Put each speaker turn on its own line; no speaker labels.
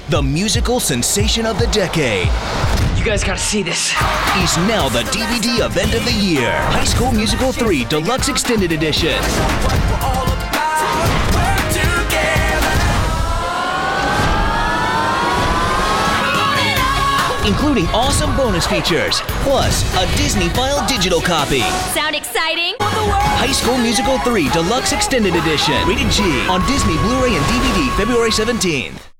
the musical sensation of the decade,
You guys gotta see this.
is now the DVD event of the year. High School Musical 3 Deluxe Extended Edition. Including awesome bonus features, plus a Disney File digital copy.
Sound exciting?
High School Musical 3 Deluxe Extended Edition. Rated G. On Disney Blu-ray and DVD February 17th.